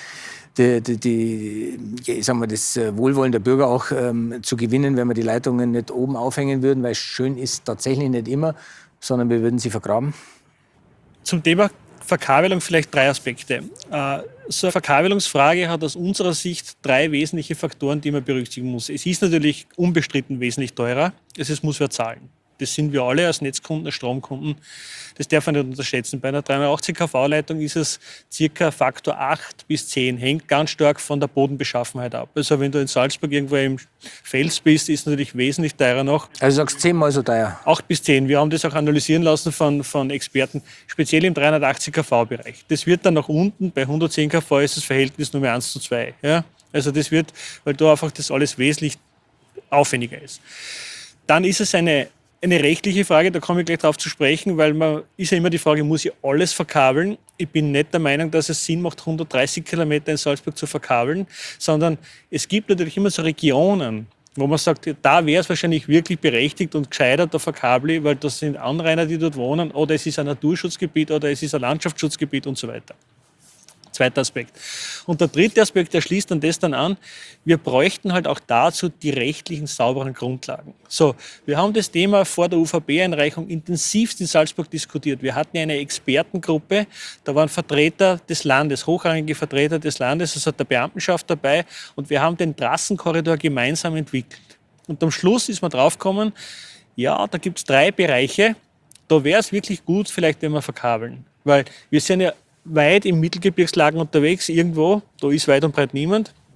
ich sag mal, das Wohlwollen der Bürger auch zu gewinnen, wenn wir die Leitungen nicht oben aufhängen würden, weil schön ist tatsächlich nicht immer, sondern wir würden sie vergraben? Zum Thema Verkabelung vielleicht 3 Aspekte. So eine Verkabelungsfrage hat aus unserer Sicht 3 wesentliche Faktoren, die man berücksichtigen muss. Es ist natürlich unbestritten wesentlich teurer, es muss wer zahlen. Das sind wir alle als Netzkunden, als Stromkunden. Das darf man nicht unterschätzen. Bei einer 380 kV-Leitung ist es circa Faktor 8 bis 10. Hängt ganz stark von der Bodenbeschaffenheit ab. Also wenn du in Salzburg irgendwo im Fels bist, ist es natürlich wesentlich teurer noch. Also du sagst 10-mal so teuer? 8 bis 10. Wir haben das auch analysieren lassen von Experten, speziell im 380 kV-Bereich. Das wird dann nach unten, bei 110 kV ist das Verhältnis nur mehr 1:2. Ja? Also das wird, weil da einfach das alles wesentlich aufwendiger ist. Dann ist es eine rechtliche Frage, da komme ich gleich darauf zu sprechen, weil man ist ja immer die Frage, muss ich alles verkabeln? Ich bin nicht der Meinung, dass es Sinn macht, 130 Kilometer in Salzburg zu verkabeln, sondern es gibt natürlich immer so Regionen, wo man sagt, da wäre es wahrscheinlich wirklich berechtigt und gescheiter, da verkabel ich, weil das sind Anrainer, die dort wohnen, oder es ist ein Naturschutzgebiet oder es ist ein Landschaftsschutzgebiet und so weiter. Zweiter Aspekt. Und der dritte Aspekt, der schließt dann das dann an, wir bräuchten halt auch dazu die rechtlichen, sauberen Grundlagen. So, wir haben das Thema vor der UVB-Einreichung intensivst in Salzburg diskutiert. Wir hatten eine Expertengruppe, da waren Vertreter des Landes, hochrangige Vertreter des Landes, es hat der Beamtenschaft dabei und wir haben den Trassenkorridor gemeinsam entwickelt. Und am Schluss ist man draufgekommen, ja, da gibt es 3 Bereiche, da wäre es wirklich gut, vielleicht wenn wir verkabeln. Weil wir sind ja weit im Mittelgebirgslagen unterwegs, irgendwo, da ist weit und breit niemand.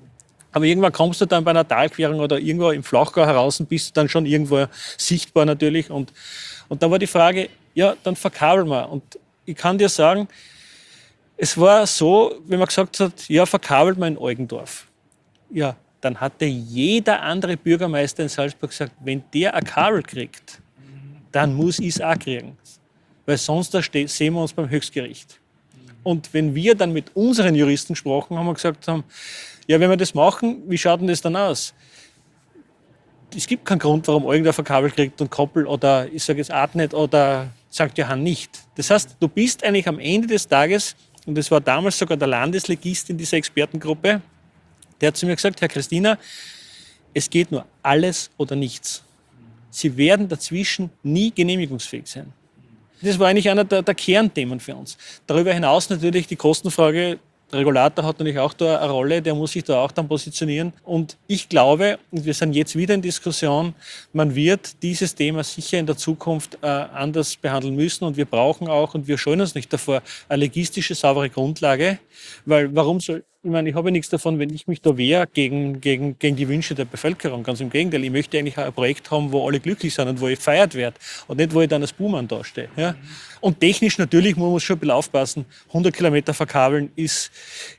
Aber irgendwann kommst du dann bei einer Talquerung oder irgendwo im Flachgau heraus und bist dann schon irgendwo sichtbar natürlich. Und da war die Frage, ja, dann verkabeln wir. Und ich kann dir sagen, es war so, wenn man gesagt hat, ja, verkabelt man in Eugendorf. Ja, dann hatte jeder andere Bürgermeister in Salzburg gesagt, wenn der ein Kabel kriegt, dann muss ich es auch kriegen. Weil sonst sehen wir uns beim Höchstgericht. Und wenn wir dann mit unseren Juristen gesprochen haben und gesagt haben, ja, wenn wir das machen, wie schaut denn das dann aus? Es gibt keinen Grund, warum Eugendorf ein Kabel kriegt und Koppel oder, ich sage jetzt Adnet oder St. Johann nicht. Das heißt, du bist eigentlich am Ende des Tages, und das war damals sogar der Landeslegist in dieser Expertengruppe, der hat zu mir gesagt, Herr Christina, es geht nur alles oder nichts. Sie werden dazwischen nie genehmigungsfähig sein. Das war eigentlich einer der Kernthemen für uns. Darüber hinaus natürlich die Kostenfrage. Der Regulator hat natürlich auch da eine Rolle, der muss sich da auch dann positionieren. Und ich glaube, und wir sind jetzt wieder in Diskussion, man wird dieses Thema sicher in der Zukunft anders behandeln müssen. Und wir brauchen auch, und wir scheuen uns nicht davor, eine legistische, saubere Grundlage. Weil warum soll, ich meine, ich habe ja nichts davon, wenn ich mich da wehre gegen die Wünsche der Bevölkerung. Ganz im Gegenteil, ich möchte eigentlich ein Projekt haben, wo alle glücklich sind und wo ich gefeiert werde. Und nicht, wo ich dann als Buhmann dastehe. Ja? Und technisch natürlich, man muss schon ein bisschen aufpassen, 100 Kilometer verkabeln ist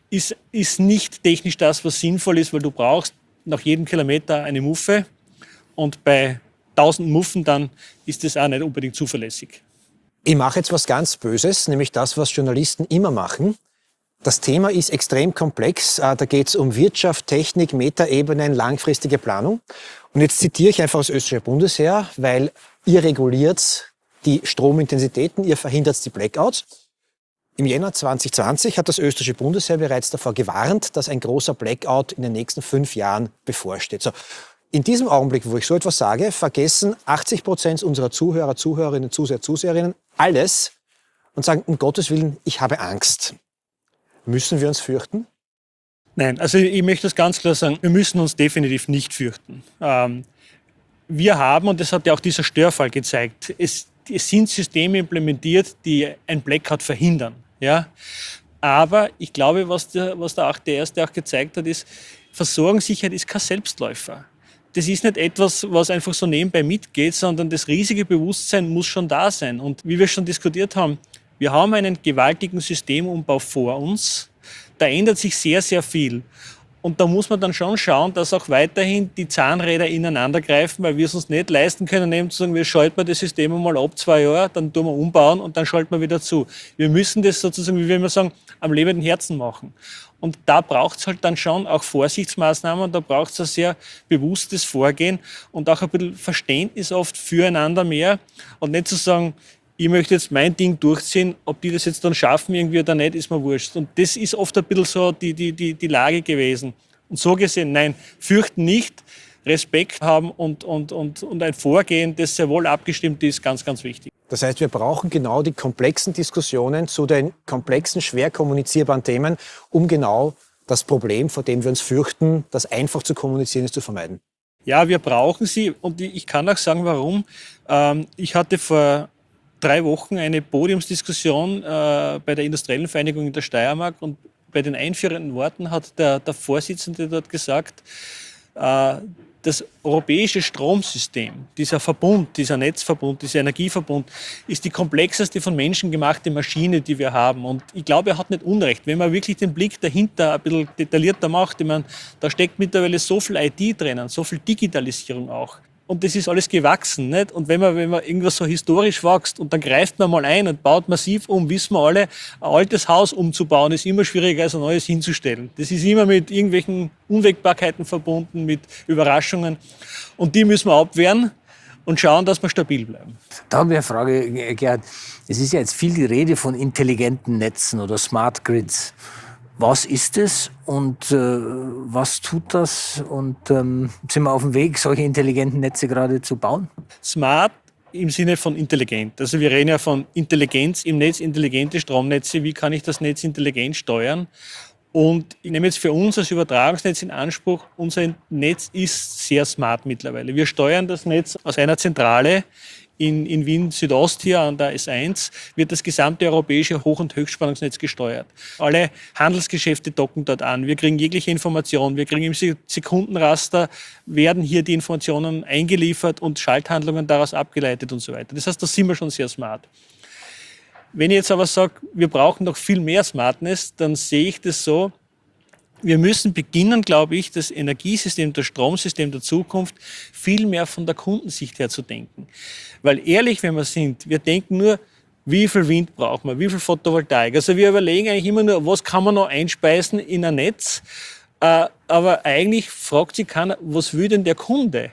nicht technisch das, was sinnvoll ist, weil du brauchst nach jedem Kilometer eine Muffe. Und bei 1000 Muffen dann ist das auch nicht unbedingt zuverlässig. Ich mache jetzt was ganz Böses, nämlich das, was Journalisten immer machen. Das Thema ist extrem komplex. Da geht es um Wirtschaft, Technik, Metaebenen, langfristige Planung. Und jetzt zitiere ich einfach das österreichische Bundesheer, weil ihr reguliert die Stromintensitäten, ihr verhindert die Blackouts. Im Jänner 2020 hat das österreichische Bundesheer bereits davor gewarnt, dass ein großer Blackout in den nächsten 5 Jahren bevorsteht. So, in diesem Augenblick, wo ich so etwas sage, vergessen 80% unserer Zuhörer, Zuhörerinnen, Zuseher, Zuseherinnen alles und sagen, um Gottes Willen, ich habe Angst. Müssen wir uns fürchten? Nein, also ich möchte das ganz klar sagen, wir müssen uns definitiv nicht fürchten. Wir haben, und das hat ja auch dieser Störfall gezeigt, es sind Systeme implementiert, die ein Blackout verhindern. Ja? Aber ich glaube, was da auch der Erste auch gezeigt hat, ist, Versorgungssicherheit ist kein Selbstläufer. Das ist nicht etwas, was einfach so nebenbei mitgeht, sondern das riesige Bewusstsein muss schon da sein. Und wie wir schon diskutiert haben, wir haben einen gewaltigen Systemumbau vor uns. Da ändert sich sehr, sehr viel. Und da muss man dann schon schauen, dass auch weiterhin die Zahnräder ineinander greifen, weil wir es uns nicht leisten können, eben zu sagen, wir schalten das System einmal ab 2 Jahre, dann tun wir umbauen und dann schalten wir wieder zu. Wir müssen das sozusagen, wie wir immer sagen, am lebenden Herzen machen. Und da braucht es halt dann schon auch Vorsichtsmaßnahmen und da braucht es ein sehr bewusstes Vorgehen und auch ein bisschen Verständnis oft füreinander mehr und nicht zu sagen, ich möchte jetzt mein Ding durchziehen, ob die das jetzt dann schaffen irgendwie oder nicht, ist mir wurscht. Und das ist oft ein bisschen so die Lage gewesen. Und so gesehen, nein, fürchten nicht, Respekt haben und ein Vorgehen, das sehr wohl abgestimmt ist, ganz, ganz wichtig. Das heißt, wir brauchen genau die komplexen Diskussionen zu den komplexen, schwer kommunizierbaren Themen, um genau das Problem, vor dem wir uns fürchten, das einfach zu kommunizieren ist, zu vermeiden. Ja, wir brauchen sie und ich kann auch sagen, warum. Ich hatte vor 3 Wochen eine Podiumsdiskussion bei der Industriellen Vereinigung in der Steiermark und bei den einführenden Worten hat der Vorsitzende dort gesagt, das europäische Stromsystem, dieser Verbund, dieser Netzverbund, dieser Energieverbund, ist die komplexeste von Menschen gemachte Maschine, die wir haben. Und ich glaube, er hat nicht Unrecht. Wenn man wirklich den Blick dahinter ein bisschen detaillierter macht, ich meine, da steckt mittlerweile so viel IT drinnen, so viel Digitalisierung auch. Und das ist alles gewachsen, nicht? Und wenn man irgendwas so historisch wächst und dann greift man mal ein und baut massiv um, wissen wir alle, ein altes Haus umzubauen ist immer schwieriger als ein neues hinzustellen. Das ist immer mit irgendwelchen Unwägbarkeiten verbunden, mit Überraschungen. Und die müssen wir abwehren und schauen, dass wir stabil bleiben. Da habe ich eine Frage, Gerhard. Es ist ja jetzt viel die Rede von intelligenten Netzen oder Smart Grids. Was ist es und was tut das? Und sind wir auf dem Weg, solche intelligenten Netze gerade zu bauen? Smart im Sinne von intelligent. Also wir reden ja von Intelligenz im Netz, intelligente Stromnetze. Wie kann ich das Netz intelligent steuern? Und ich nehme jetzt für uns als Übertragungsnetz in Anspruch, unser Netz ist sehr smart mittlerweile. Wir steuern das Netz aus einer Zentrale in Wien Südost hier an der S1 wird das gesamte europäische Hoch- und Höchstspannungsnetz gesteuert. Alle Handelsgeschäfte docken dort an. Wir kriegen jegliche Informationen. Wir kriegen im Sekundenraster, werden hier die Informationen eingeliefert und Schalthandlungen daraus abgeleitet und so weiter. Das heißt, da sind wir schon sehr smart. Wenn ich jetzt aber sage, wir brauchen noch viel mehr Smartness, dann sehe ich das so, wir müssen beginnen, glaube ich, das Energiesystem, das Stromsystem der Zukunft viel mehr von der Kundensicht her zu denken. Weil ehrlich, wenn wir sind, wir denken nur, wie viel Wind braucht man, wie viel Photovoltaik. Also wir überlegen eigentlich immer nur, was kann man noch einspeisen in ein Netz. Aber eigentlich fragt sich keiner, was will denn der Kunde?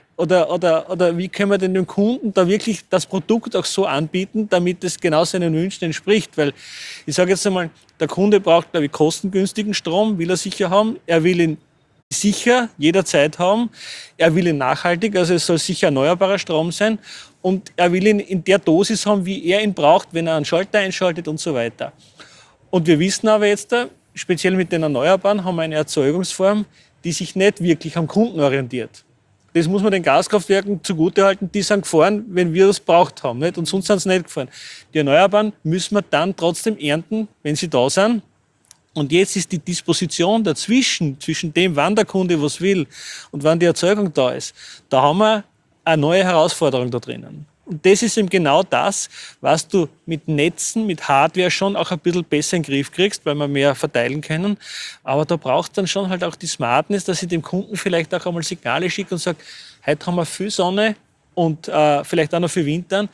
Oder wie können wir denn dem Kunden da wirklich das Produkt auch so anbieten, damit es genau seinen Wünschen entspricht? Weil ich sage jetzt einmal, der Kunde braucht, glaube ich, kostengünstigen Strom, will er sicher haben. Er will ihn sicher jederzeit haben. Er will ihn nachhaltig, also es soll sicher erneuerbarer Strom sein. Und er will ihn in der Dosis haben, wie er ihn braucht, wenn er einen Schalter einschaltet und so weiter. Und wir wissen aber jetzt, speziell mit den Erneuerbaren haben wir eine Erzeugungsform, die sich nicht wirklich am Kunden orientiert. Das muss man den Gaskraftwerken zugutehalten, die sind gefahren, wenn wir das braucht haben, nicht? Und sonst sind sie nicht gefahren. Die Erneuerbaren müssen wir dann trotzdem ernten, wenn sie da sind. Und jetzt ist die Disposition dazwischen, zwischen dem, wann der Kunde was will und wann die Erzeugung da ist, da haben wir eine neue Herausforderung da drinnen. Und das ist eben genau das, was du mit Netzen, mit Hardware schon auch ein bisschen besser in den Griff kriegst, weil wir mehr verteilen können. Aber da braucht dann schon halt auch die Smartness, dass ich dem Kunden vielleicht auch einmal Signale schicke und sage, heute haben wir viel Sonne und vielleicht auch noch viel Wind an.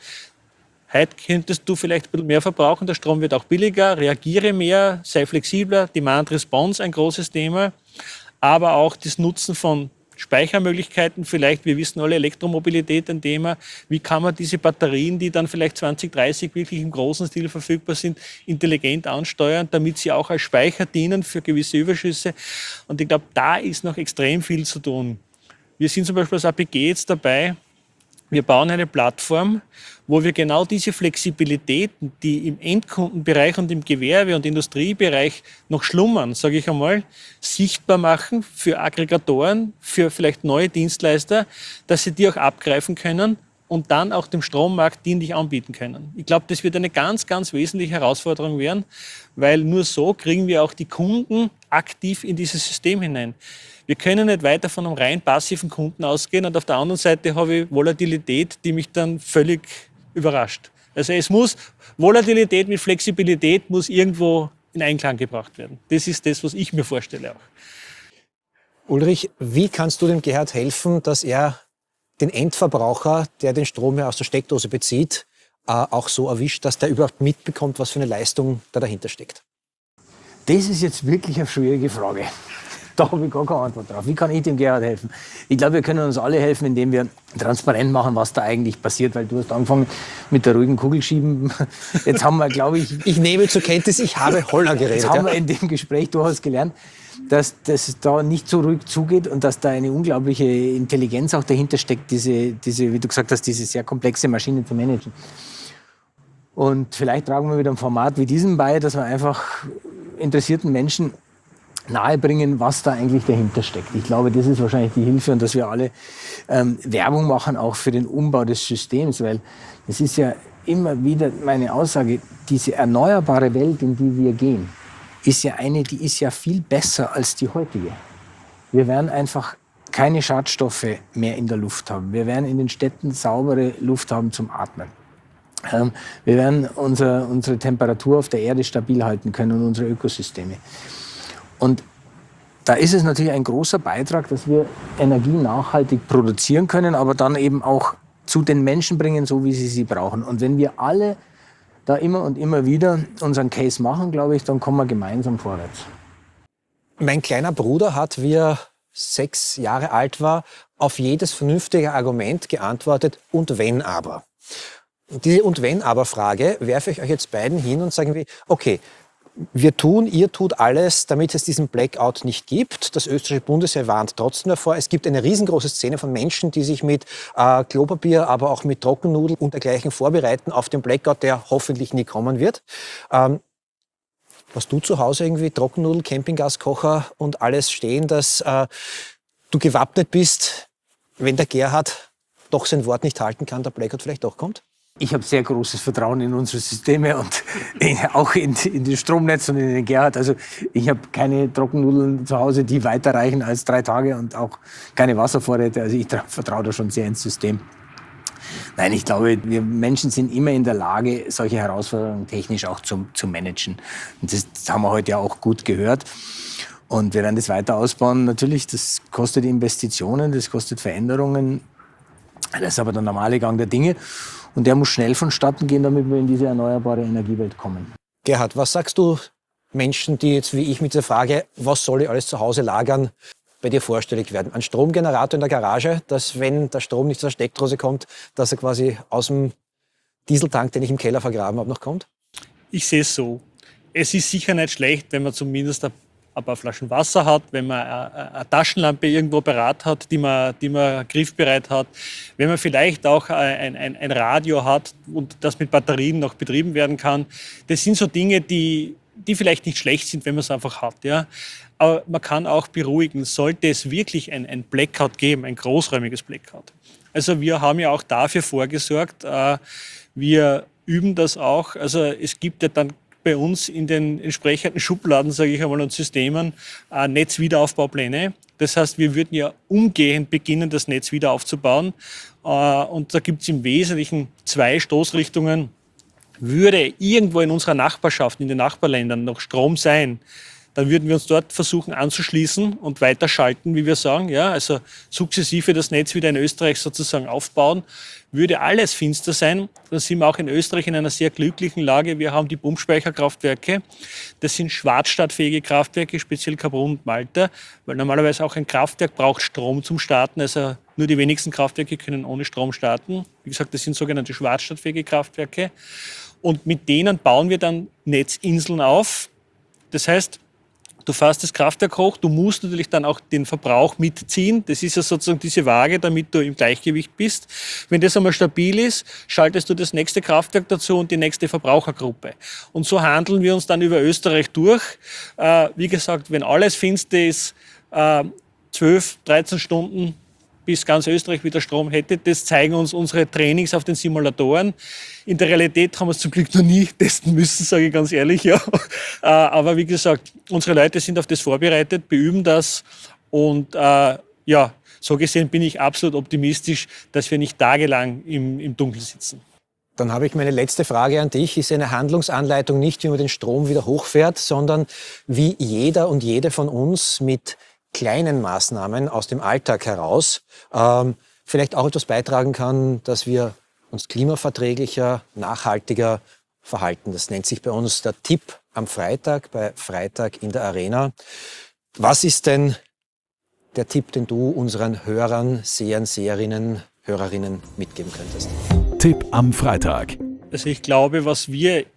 Heute könntest du vielleicht ein bisschen mehr verbrauchen, der Strom wird auch billiger, reagiere mehr, sei flexibler, Demand Response ein großes Thema, aber auch das Nutzen von Speichermöglichkeiten, vielleicht, wir wissen alle, Elektromobilität ein Thema. Wie kann man diese Batterien, die dann vielleicht 2030 wirklich im großen Stil verfügbar sind, intelligent ansteuern, damit sie auch als Speicher dienen für gewisse Überschüsse. Und ich glaube, da ist noch extrem viel zu tun. Wir sind zum Beispiel als APG jetzt dabei, wir bauen eine Plattform, wo wir genau diese Flexibilitäten, die im Endkundenbereich und im Gewerbe- und Industriebereich noch schlummern, sage ich einmal, sichtbar machen für Aggregatoren, für vielleicht neue Dienstleister, dass sie die auch abgreifen können und dann auch dem Strommarkt dienlich anbieten können. Ich glaube, das wird eine ganz, ganz wesentliche Herausforderung werden, weil nur so kriegen wir auch die Kunden aktiv in dieses System hinein. Wir können nicht weiter von einem rein passiven Kunden ausgehen und auf der anderen Seite habe ich Volatilität, die mich dann völlig überrascht. Also es muss, Volatilität mit Flexibilität muss irgendwo in Einklang gebracht werden. Das ist das, was ich mir vorstelle auch. Ulrich, wie kannst du dem Gerhard helfen, dass er den Endverbraucher, der den Strom ja aus der Steckdose bezieht, auch so erwischt, dass der überhaupt mitbekommt, was für eine Leistung da dahinter steckt? Das ist jetzt wirklich eine schwierige Frage. Da habe ich gar keine Antwort drauf. Wie kann ich dem Gerhard helfen? Ich glaube, wir können uns alle helfen, indem wir transparent machen, was da eigentlich passiert. Weil du hast angefangen mit der ruhigen Kugel schieben. Jetzt haben wir, glaube ich... Ich nehme zur Kenntnis, ich habe Holler geredet. Jetzt haben wir in dem Gespräch durchaus gelernt, dass das da nicht so ruhig zugeht und dass da eine unglaubliche Intelligenz auch dahinter steckt, diese, wie du gesagt hast, diese sehr komplexe Maschine zu managen. Und vielleicht tragen wir mit einem Format wie diesem bei, dass wir einfach interessierten Menschen nahebringen, was da eigentlich dahinter steckt. Ich glaube, das ist wahrscheinlich die Hilfe und dass wir alle Werbung machen, auch für den Umbau des Systems, weil es ist ja immer wieder meine Aussage, diese erneuerbare Welt, in die wir gehen, ist ja eine, die ist ja viel besser als die heutige. Wir werden einfach keine Schadstoffe mehr in der Luft haben. Wir werden in den Städten saubere Luft haben zum Atmen. Wir werden unsere Temperatur auf der Erde stabil halten können und unsere Ökosysteme. Und da ist es natürlich ein großer Beitrag, dass wir Energie nachhaltig produzieren können, aber dann eben auch zu den Menschen bringen, so wie sie brauchen. Und wenn wir alle da immer und immer wieder unseren Case machen, glaube ich, dann kommen wir gemeinsam vorwärts. Mein kleiner Bruder hat, wie er 6 Jahre alt war, auf jedes vernünftige Argument geantwortet, und wenn aber. Diese Und-wenn-aber-Frage werfe ich euch jetzt beiden hin und sagen wir, okay, ihr tut alles, damit es diesen Blackout nicht gibt. Das österreichische Bundesheer warnt trotzdem davor. Es gibt eine riesengroße Szene von Menschen, die sich mit Klopapier, aber auch mit Trockennudeln und dergleichen vorbereiten auf den Blackout, der hoffentlich nie kommen wird. Hast du zu Hause irgendwie Trockennudel, Campinggaskocher und alles stehen, dass du gewappnet bist, wenn der Gerhard doch sein Wort nicht halten kann, der Blackout vielleicht doch kommt? Ich habe sehr großes Vertrauen in unsere Systeme und auch in das Stromnetz und in den Gerhard. Also ich habe keine Trockennudeln zu Hause, die weiterreichen als 3 Tage und auch keine Wasservorräte. Also ich vertraue da schon sehr ins System. Nein, ich glaube, wir Menschen sind immer in der Lage, solche Herausforderungen technisch auch zu managen. Und das haben wir heute ja auch gut gehört. Und wir werden das weiter ausbauen. Natürlich, das kostet Investitionen, das kostet Veränderungen. Das ist aber der normale Gang der Dinge. Und der muss schnell vonstatten gehen, damit wir in diese erneuerbare Energiewelt kommen. Gerhard, was sagst du Menschen, die jetzt wie ich mit der Frage, was soll ich alles zu Hause lagern, bei dir vorstellig werden? Ein Stromgenerator in der Garage, dass wenn der Strom nicht zur Steckdose kommt, dass er quasi aus dem Dieseltank, den ich im Keller vergraben habe, noch kommt? Ich sehe es so. Es ist sicher nicht schlecht, wenn man zumindest ein paar Flaschen Wasser hat, wenn man eine Taschenlampe irgendwo parat hat, die man griffbereit hat, wenn man vielleicht auch ein Radio hat und das mit Batterien noch betrieben werden kann. Das sind so Dinge, die vielleicht nicht schlecht sind, wenn man es einfach hat. Ja? Aber man kann auch beruhigen, sollte es wirklich ein Blackout geben, ein großräumiges Blackout. Also wir haben ja auch dafür vorgesorgt, wir üben das auch. Also es gibt ja dann bei uns in den entsprechenden Schubladen, sage ich einmal, und Systemen Netzwiederaufbaupläne. Das heißt, wir würden ja umgehend beginnen, das Netz wieder aufzubauen. Und da gibt es im Wesentlichen 2 Stoßrichtungen. Würde irgendwo in unserer Nachbarschaft, in den Nachbarländern noch Strom sein, dann würden wir uns dort versuchen anzuschließen und weiterschalten, wie wir sagen. Ja, also sukzessive das Netz wieder in Österreich sozusagen aufbauen. Würde alles finster sein, dann sind wir auch in Österreich in einer sehr glücklichen Lage. Wir haben die Pumpspeicherkraftwerke. Das sind schwarzstartfähige Kraftwerke, speziell Kaprun und Malta, weil normalerweise auch ein Kraftwerk braucht Strom zum Starten. Also nur die wenigsten Kraftwerke können ohne Strom starten. Wie gesagt, das sind sogenannte schwarzstartfähige Kraftwerke. Und mit denen bauen wir dann Netzinseln auf. Das heißt, du fährst das Kraftwerk hoch, du musst natürlich dann auch den Verbrauch mitziehen. Das ist ja sozusagen diese Waage, damit du im Gleichgewicht bist. Wenn das einmal stabil ist, schaltest du das nächste Kraftwerk dazu und die nächste Verbrauchergruppe. Und so handeln wir uns dann über Österreich durch. Wie gesagt, wenn alles finster ist, 12, 13 Stunden, bis ganz Österreich wieder Strom hätte. Das zeigen uns unsere Trainings auf den Simulatoren. In der Realität haben wir es zum Glück noch nie testen müssen, sage ich ganz ehrlich. Ja. Aber wie gesagt, unsere Leute sind auf das vorbereitet, beüben das. Und ja, so gesehen bin ich absolut optimistisch, dass wir nicht tagelang im Dunkeln sitzen. Dann habe ich meine letzte Frage an dich. Ist eine Handlungsanleitung nicht, wie man den Strom wieder hochfährt, sondern wie jeder und jede von uns mit kleinen Maßnahmen aus dem Alltag heraus vielleicht auch etwas beitragen kann, dass wir uns klimaverträglicher, nachhaltiger verhalten. Das nennt sich bei uns der Tipp am Freitag, bei Freitag in der Arena. Was ist denn der Tipp, den du unseren Hörern, Sehern, Seherinnen, Hörerinnen mitgeben könntest? Tipp am Freitag. Also ich glaube, was wir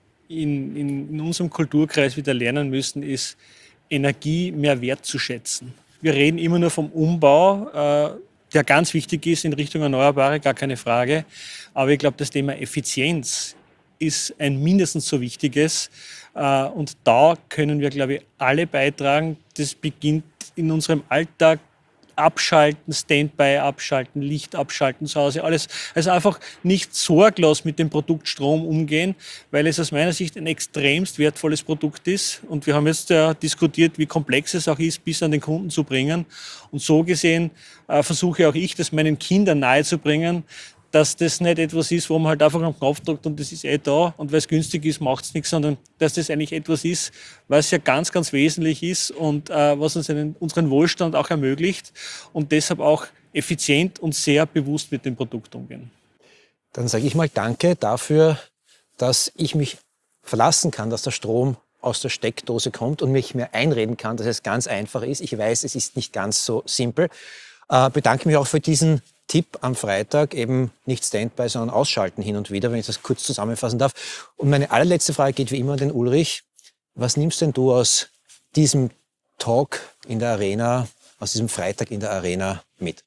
in unserem Kulturkreis wieder lernen müssen, ist, Energie mehr wertzuschätzen. Wir reden immer nur vom Umbau, der ganz wichtig ist in Richtung Erneuerbare, gar keine Frage. Aber ich glaube, das Thema Effizienz ist ein mindestens so wichtiges. Und da können wir, glaube ich, alle beitragen. Das beginnt in unserem Alltag. Abschalten, Standby abschalten, Licht abschalten zu Hause, alles. Also einfach nicht sorglos mit dem Produkt Strom umgehen, weil es aus meiner Sicht ein extremst wertvolles Produkt ist. Und wir haben jetzt ja diskutiert, wie komplex es auch ist, bis an den Kunden zu bringen. Und so gesehen versuche auch ich, das meinen Kindern nahezubringen, dass das nicht etwas ist, wo man halt einfach am Knopf drückt und das ist da und weil es günstig ist, macht es nichts, sondern dass das eigentlich etwas ist, was ja ganz, ganz wesentlich ist und was uns unseren Wohlstand auch ermöglicht und deshalb auch effizient und sehr bewusst mit dem Produkt umgehen. Dann sage ich mal Danke dafür, dass ich mich verlassen kann, dass der Strom aus der Steckdose kommt und mich mir einreden kann, dass es ganz einfach ist. Ich weiß, es ist nicht ganz so simpel. Bedanke mich auch für diesen Tipp am Freitag, eben nicht Standby, sondern ausschalten hin und wieder, wenn ich das kurz zusammenfassen darf. Und meine allerletzte Frage geht wie immer an den Ulrich. Was nimmst denn du aus diesem Talk in der Arena, aus diesem Freitag in der Arena mit?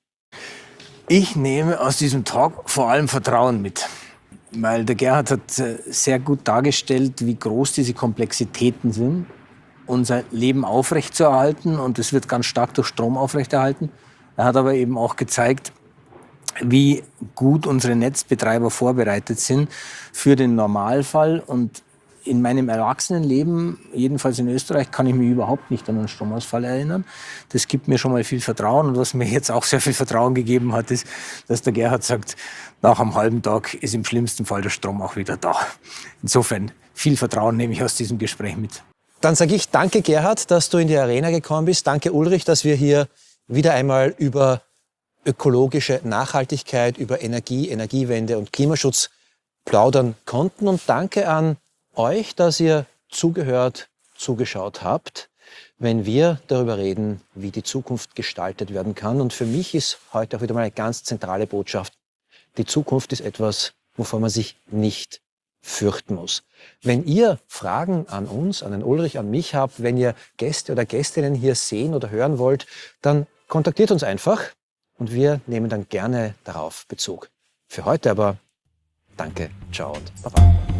Ich nehme aus diesem Talk vor allem Vertrauen mit. Weil der Gerhard hat sehr gut dargestellt, wie groß diese Komplexitäten sind, unser Leben aufrechtzuerhalten. Und es wird ganz stark durch Strom aufrechterhalten. Er hat aber eben auch gezeigt, wie gut unsere Netzbetreiber vorbereitet sind für den Normalfall. Und in meinem Erwachsenenleben, jedenfalls in Österreich, kann ich mich überhaupt nicht an einen Stromausfall erinnern. Das gibt mir schon mal viel Vertrauen. Und was mir jetzt auch sehr viel Vertrauen gegeben hat, ist, dass der Gerhard sagt, nach einem halben Tag ist im schlimmsten Fall der Strom auch wieder da. Insofern viel Vertrauen nehme ich aus diesem Gespräch mit. Dann sage ich danke, Gerhard, dass du in die Arena gekommen bist. Danke, Ulrich, dass wir hier wieder einmal über ökologische Nachhaltigkeit, über Energie, Energiewende und Klimaschutz plaudern konnten. Und danke an euch, dass ihr zugehört, zugeschaut habt, wenn wir darüber reden, wie die Zukunft gestaltet werden kann. Und für mich ist heute auch wieder mal eine ganz zentrale Botschaft. Die Zukunft ist etwas, wovor man sich nicht fürchten muss. Wenn ihr Fragen an uns, an den Ulrich, an mich habt, wenn ihr Gäste oder Gästinnen hier sehen oder hören wollt, dann kontaktiert uns einfach und wir nehmen dann gerne darauf Bezug. Für heute aber danke, ciao und baba.